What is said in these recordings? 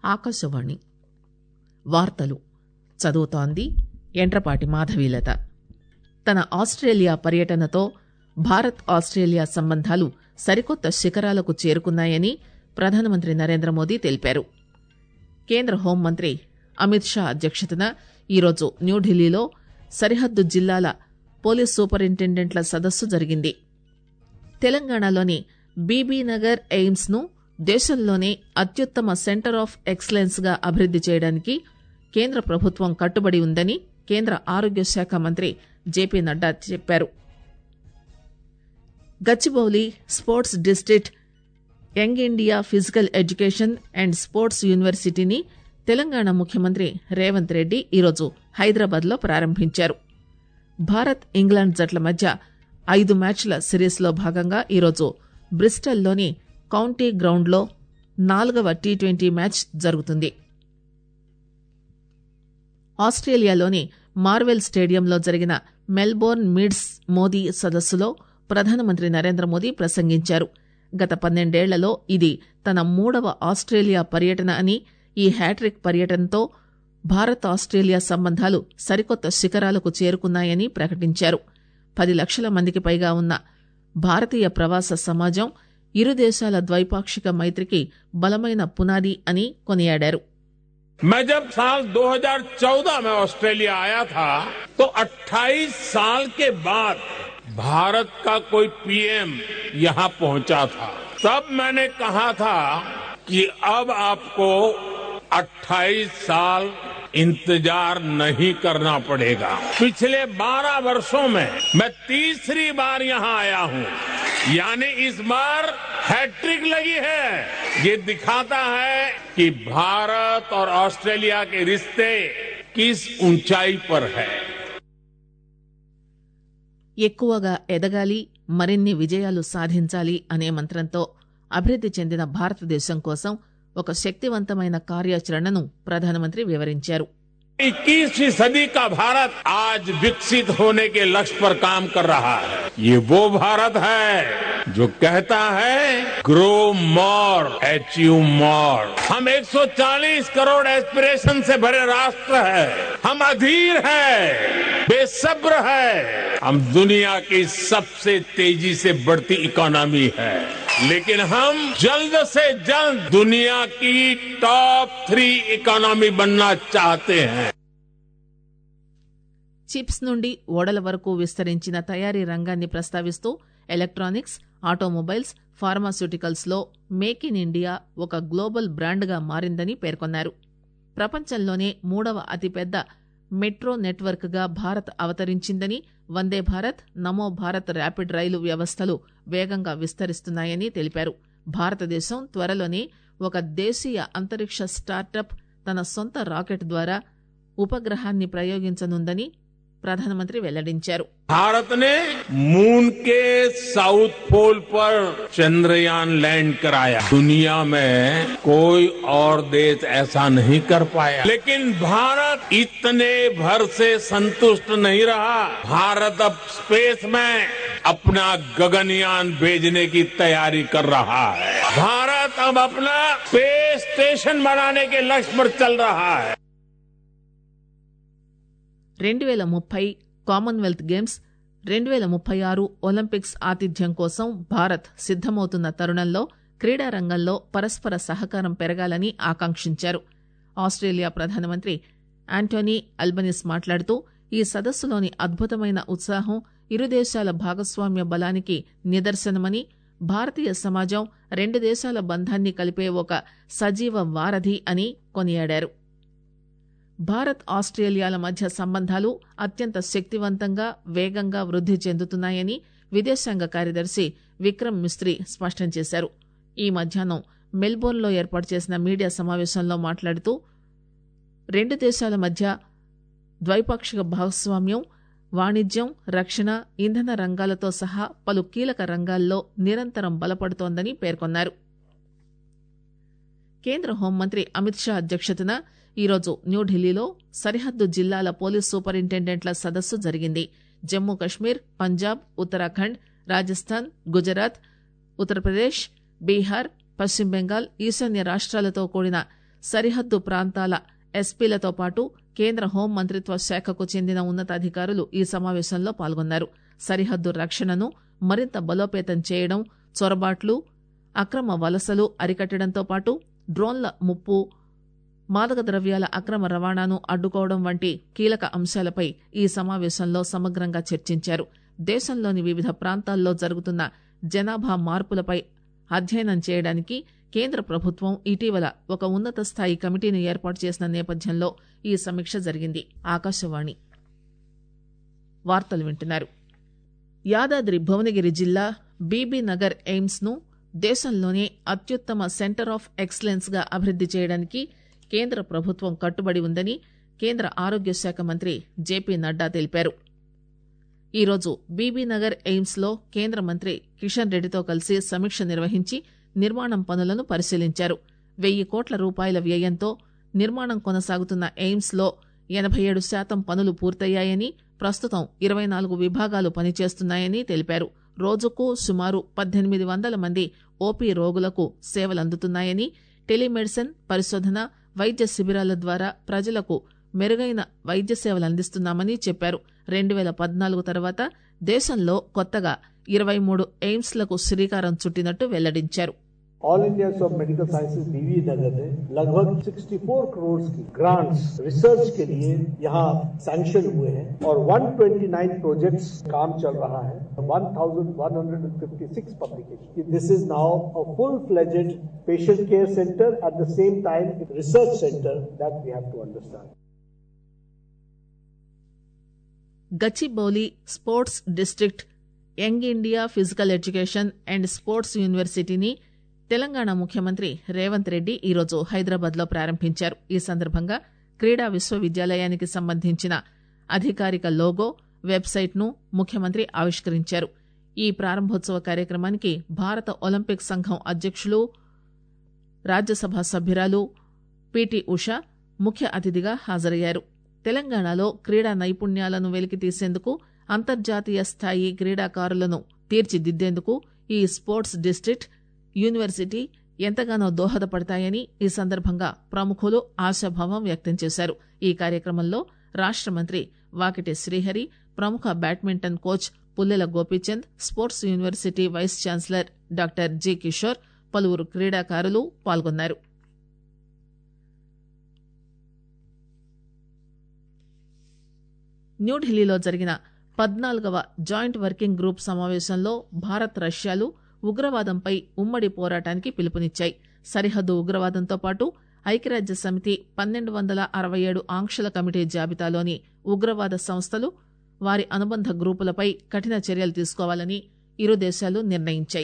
ఆకాశవాణి వార్తలు చదువుతోంది ఎంట్రపాటి మాధవీలత. తన ఆస్ట్రేలియా పర్యటనతో భారత్ ఆస్ట్రేలియా సంబంధాలు సరికొత్త శిఖరాలకు చేరుకున్నాయని ప్రధానమంత్రి నరేంద్రమోదీ తెలిపారు. కేంద్ర హోంమంత్రి అమిత్ షా అధ్యక్షతన ఈరోజు న్యూఢిల్లీలో సరిహద్దు జిల్లాల పోలీస్ సూపరింటెండెంట్ల సదస్సు జరిగింది. తెలంగాణలోని బీబీనగర్ ఎయిమ్స్ ను దేశంలోనే అత్యుత్తమ సెంటర్ ఆఫ్ ఎక్సలెన్స్ గా అభివృద్ది చేయడానికి కేంద్ర ప్రభుత్వం కట్టుబడి ఉందని కేంద్ర ఆరోగ్య శాఖ మంత్రి జేపీ నడ్డా చెప్పారు. Gachibowli sports district young India physical education and sports యూనివర్సిటీని తెలంగాణ ముఖ్యమంత్రి రేవంత్ రెడ్డి ఈరోజు హైదరాబాద్ లో ప్రారంభించారు. భారత్ ఇంగ్లాండ్ జట్ల మధ్య 5 మ్యాచ్ల సిరీస్లో భాగంగా ఈరోజు బ్రిస్టల్లోని కౌంటీ గ్రౌండ్లో 4వ టీ20 మ్యాచ్ జరుగుతుంది. ఆస్ట్రేలియాలోని మార్వెల్ స్టేడియంలో జరిగిన మెల్బోర్న్ మీడ్స్ మోదీ సదస్సులో ప్రధానమంత్రి నరేంద్రమోదీ ప్రసంగించారు. గత 12 ఏళ్లలో ఇది తన 3వ ఆస్ట్రేలియా పర్యటన అని, ఈ హ్యాట్రిక్ పర్యటనతో భారత్ ఆస్ట్రేలియా సంబంధాలు సరికొత్త శిఖరాలకు చేరుకున్నాయని ప్రకటించారు. 10 లక్షల మందికి పైగా ఉన్న భారతీయ ప్రవాస సమాజం ఇరు దేశాల ద్వైపాక్షిక మైత్రికి బలమైన పునాది అని కొనియాడారు. मैं जब साल 2014 में ऑस्ट्रेलिया आया था तो 28 साल के बाद भारत का कोई पीएम यहां पहुंचा था. तब मैंने कहा था कि अब आपको 28 साल इंतजार नहीं करना पड़ेगा. पिछले 12 वर्षों में मैं तीसरी बार यहां आया हूं, यानी इस बार हैट्रिक लगी है. ये दिखाता है कि भारत और ऑस्ट्रेलिया के रिश्ते किस ऊंचाई पर है. ఎక్కువగా ఎదగాలి, మరిన్ని విజయాలు సాధించాలి అనే మంత్రంతో అభివృద్ది చెందిన భారతదేశం కోసం ఒక శక్తివంతమైన కార్యాచరణను ప్రధానమంత్రి వివరించారు. 21वीं सदी का भारत आज विकसित होने के लक्ष्य पर काम कर रहा है. ये वो भारत है जो कहता है ग्रो मोर, अचीव मोर. हम 140 करोड़ एस्पिरेशन से भरे राष्ट्र है. हम अधीर है, बेसब्र है. हम दुनिया की सबसे तेजी से बढ़ती इकोनॉमी है, लेकिन हम जल्द से जल्द दुनिया की टॉप 3 इकोनॉमी बनना चाहते हैं. చిప్స్ నుండి ఓడల వరకు విస్తరించిన తయారీ రంగాన్ని ప్రస్తావిస్తూ ఎలక్ట్రానిక్స్, ఆటోమొబైల్స్, ఫార్మాస్యూటికల్స్ లో మేక్ ఇన్ ఇండియా ఒక గ్లోబల్ బ్రాండ్ గా మారిందని పేర్కొన్నారు. ప్రపంచంలోనే 3వ అతిపెద్ద మెట్రో నెట్వర్క్ గా భారత్ అవతరించిందని, వందే భారత్, నమో భారత్ ర్యాపిడ్ రైలు వ్యవస్థలు వేగంగా విస్తరిస్తున్నాయని తెలిపారు. భారతదేశం త్వరలోనే ఒక దేశీయ అంతరిక్ష స్టార్టప్ తన సొంత రాకెట్ ద్వారా ఉపగ్రహాన్ని ప్రయోగించనుందని ప్రధానమంత్రి వెల్లడించారు. भारत ने मून के साउथ पोल पर चंद्रयान लैंड कराया. दुनिया में कोई और देश ऐसा नहीं कर पाया. लेकिन भारत इतने भर से संतुष्ट नहीं रहा. भारत अब स्पेस में अपना गगनयान भेजने की तैयारी कर रहा है. भारत अब अपना स्पेस स्टेशन बनाने के लक्ष्य पर चल रहा है. 2030 కామన్వెల్త్ గేమ్స్, 2036 ఒలింపిక్స్ ఆతిథ్యం కోసం భారత్ సిద్దమవుతున్న తరుణంలో క్రీడా రంగంలో పరస్పర సహకారం పెరగాలని ఆకాంక్షించారు. ఆస్ట్రేలియా ప్రధానమంత్రి ఆంటోనీ అల్బనీస్ మాట్లాడుతూ ఈ సదస్సులోని అద్భుతమైన ఉత్సాహం ఇరు దేశాల భాగస్వామ్య బలానికి నిదర్శనమని, భారతీయ సమాజం 2 దేశాల బంధాన్ని కలిపే ఒక సజీవ వారధి అని కొనియాడారు. భారత్ ఆస్ట్రేలియాల మధ్య సంబంధాలు అత్యంత శక్తివంతంగా, వేగంగా వృద్ది చెందుతున్నాయని విదేశాంగ కార్యదర్శి విక్రమ్ మిస్త్రీ స్పష్టం చేశారు. ఈ మధ్యాహ్నం మెల్బోర్న్లో ఏర్పాటు చేసిన మీడియా సమావేశంలో మాట్లాడుతూ 2 దేశాల మధ్య ద్వైపాక్షిక భాగస్వామ్యం వాణిజ్యం, రక్షణ, ఇంధన రంగాలతో సహా పలు కీలక రంగాల్లో నిరంతరం బలపడుతోందని పేర్కొన్నారు. కేంద్ర హోంమంత్రి అమిత్ షా అధ్యక్షతన ఈరోజు న్యూఢిల్లీలో సరిహద్దు జిల్లాల పోలీస్ సూపరింటెండెంట్ల సదస్సు జరిగింది. జమ్మూ కశ్మీర్, పంజాబ్, ఉత్తరాఖండ్, రాజస్థాన్, గుజరాత్, ఉత్తరప్రదేశ్, బీహార్, పశ్చిమ బెంగాల్, ఈశాన్య రాష్ట్రాలతో కూడిన సరిహద్దు ప్రాంతాల ఎస్పీలతో పాటు కేంద్ర హోం మంత్రిత్వ శాఖకు చెందిన ఉన్నతాధికారులు ఈ సమావేశంలో పాల్గొన్నారు. సరిహద్దు రక్షణను మరింత బలోపేతం చేయడం, చొరబాట్లు, అక్రమ వలసలు అరికట్టడంతో పాటు డ్రోన్ల ముప్పు, మాదక ద్రవ్యాల అక్రమ రవాణాను అడ్డుకోవడం వంటి కీలక అంశాలపై ఈ సమావేశంలో సమగ్రంగా చర్చించారు. దేశంలోని వివిధ ప్రాంతాల్లో జరుగుతున్న జనాభా మార్పులపై అధ్యయనం చేయడానికి కేంద్ర ప్రభుత్వం ఇటీవల ఒక ఉన్నత స్థాయి కమిటీని ఏర్పాటు చేసిన నేపథ్యంలో ఈ సమీక్ష జరిగింది. ఆకాశవాణి వార్తలు వింటున్నారు. యాదాద్రి భువనగిరి జిల్లా బీబీనగర్ ఎయిమ్స్ ను దేశంలోనే అత్యుత్తమ సెంటర్ ఆఫ్ ఎక్సలెన్స్ గా అభివృద్ది చేయడానికి కేంద్ర ప్రభుత్వం కట్టుబడి ఉందని కేంద్ర ఆరోగ్య శాఖ మంత్రి జేపీ నడ్డా తెలిపారు. ఈరోజు బీబీనగర్ ఎయిమ్స్ లో కేంద్ర మంత్రి కిషన్ రెడ్డితో కలిసి సమీక్ష నిర్వహించి నిర్మాణం పనులను పరిశీలించారు. 1,000 కోట్ల రూపాయల వ్యయంతో నిర్మాణం కొనసాగుతున్న ఎయిమ్స్ లో 87% పనులు పూర్తయ్యాయని, ప్రస్తుతం 24 విభాగాలు పనిచేస్తున్నాయని తెలిపారు. రోజుకు సుమారు 1800 మంది ఓపీ రోగులకు సేవలందుతున్నాయని, టెలిమెడిసిన్, పరిశోధన, వైద్య శిబిరాల ద్వారా ప్రజలకు మెరుగైన వైద్య సేవలు అందిస్తున్నామని చెప్పారు. 2014 తర్వాత దేశంలో కొత్తగా 23 ఎయిమ్స్ లకు శ్రీకారం చుట్టినట్టు వెల్లడించారు. All India of medical sciences Bibinagar ने लगभग 64 करोड़ की ग्रांट्स रिसर्च के लिए यहाँ सैंक्शन हुए हैं और 129 प्रोजेक्ट्स काम चल रहा है. 1156 publication. This is now a full-fledged patient care centre at the same time research centre that we have to understand. Gachibowli sports district young India physical education and sports యూనివర్సిటీని తెలంగాణ ముఖ్యమంత్రి రేవంత్ రెడ్డి ఈరోజు హైదరాబాద్ లో ప్రారంభించారు. ఈ సందర్భంగా క్రీడా విశ్వవిద్యాలయానికి సంబంధించిన అధికారిక లోగో, వెబ్సైట్ ను ముఖ్యమంత్రి ఆవిష్కరించారు. ఈ ప్రారంభోత్సవ కార్యక్రమానికి భారత ఒలింపిక్ సంఘం అధ్యక్షులు, రాజ్యసభ సభ్యురాలు పిటి ఉష ముఖ్య అతిథిగా హాజరయ్యారు. తెలంగాణలో క్రీడా నైపుణ్యాలను వెలికితీసేందుకు, అంతర్జాతీయ స్థాయి క్రీడాకారులను తీర్చిదిద్దేందుకు ఈ స్పోర్ట్స్ డిస్ట్రిక్ట్, యూనివర్సిటీ ఎంతగానో దోహదపడతాయని ఈ సందర్భంగా ప్రముఖులు ఆశాభావం వ్యక్తం చేశారు. ఈ కార్యక్రమంలో రాష్ట మంత్రి వాకిటి శ్రీహరి, ప్రముఖ badminton coach Pullela Gopichand, sports university vice chancellor doctor G Kishore, పలువురు క్రీడాకారులు పాల్గొన్నారు. న్యూఢిల్లీలో జరిగిన 14వ జాయింట్ వర్కింగ్ గ్రూప్ సమావేశంలో భారత్, రష్యాలు ఉగ్రవాదంపై ఉమ్మడి పోరాటానికి పిలుపునిచ్చాయి. సరిహద్దు ఉగ్రవాదంతో పాటు ఐక్యరాజ్య సమితి 1267 ఆంక్షల కమిటీ జాబితాలోని ఉగ్రవాద సంస్థలు, వారి అనుబంధ గ్రూపులపై కఠిన చర్యలు తీసుకోవాలని ఇరు దేశాలు నిర్ణయించాయి.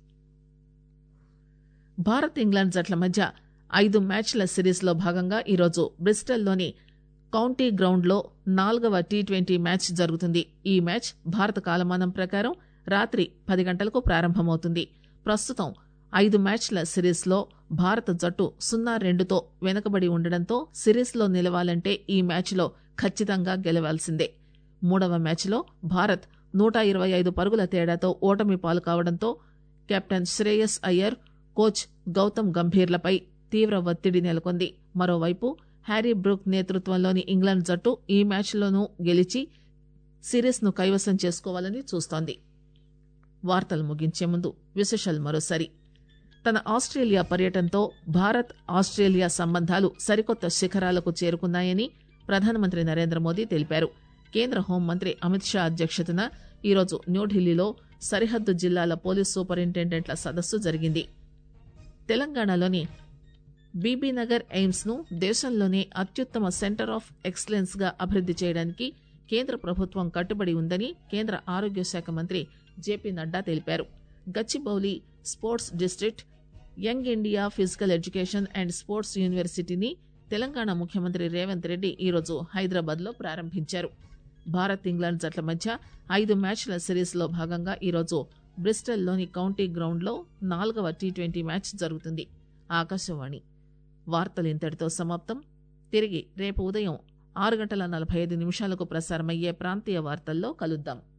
భారత్, ఇంగ్లాండ్ జట్ల మధ్య 5 మ్యాచ్ల సిరీస్లో భాగంగా ఈరోజు బ్రిస్టల్లోని కౌంటీ గ్రౌండ్లో 4వ టీ20 మ్యాచ్ జరుగుతుంది. ఈ మ్యాచ్ భారత కాలమానం ప్రకారం రాత్రి 10 గంటలకు ప్రారంభమవుతుంది. ప్రస్తుతం 5 మ్యాచ్ల సిరీస్లో భారత జట్టు 0-2తో వెనుకబడి ఉండడంతో సిరీస్లో నిలవాలంటే ఈ మ్యాచ్లో ఖచ్చితంగా గెలవాల్సిందే. 3వ మ్యాచ్లో భారత్ 125 పరుగుల తేడాతో ఓటమి పాలు కావడంతో కెప్టెన్ శ్రేయస్ అయ్యర్, కోచ్ గౌతమ్ గంభీర్లపై తీవ్ర ఒత్తిడి నెలకొంది. మరోవైపు హ్యారీ బ్రూక్ నేతృత్వంలోని ఇంగ్లాండ్ జట్టు ఈ మ్యాచ్లోనూ గెలిచి సిరీస్ను కైవసం చేసుకోవాలని చూస్తోంది. వార్తలు ముగించే ముందు విశేషాలు మరోసారి. తన ఆస్ట్రేలియా పర్యటనతో భారత్, ఆస్ట్రేలియా సంబంధాలు సరికొత్త శిఖరాలకు చేరుకున్నాయని ప్రధానమంత్రి నరేంద్ర మోదీ తెలిపారు. కేంద్ర హోంమంత్రి అమిత్ షా అధ్యక్షతన ఈరోజు న్యూఢిల్లీలో సరిహద్దు జిల్లాల పోలీస్ సూపరింటెండెంట్ల సదస్సు జరిగింది. తెలంగాణలోని బీబీనగర్ ఎయిమ్స్ ను దేశంలోనే అత్యుత్తమ సెంటర్ ఆఫ్ ఎక్సలెన్స్ గా అభివృద్ది చేయడానికి కేంద్ర ప్రభుత్వం కట్టుబడి ఉందని కేంద్ర ఆరోగ్య శాఖ మంత్రి జేపీ నడ్డా తెలిపారు. Gachibowli sports district, young India physical education and sports యూనివర్సిటీని తెలంగాణ ముఖ్యమంత్రి రేవంత్ రెడ్డి ఈరోజు హైదరాబాద్ లో ప్రారంభించారు. భారత్, ఇంగ్లాండ్ జట్ల మధ్య 5 మ్యాచ్ల సిరీస్లో భాగంగా ఈరోజు బ్రిస్టల్లోని కౌంటీ గ్రౌండ్లో 4వ టీ20 మ్యాచ్ జరుగుతుంది. ఆకాశవాణి వార్తలు ఇంతటితో సమాప్తం. తిరిగి రేపు ఉదయం 6:45 ప్రసారమయ్యే ప్రాంతీయ వార్తల్లో కలుద్దాం.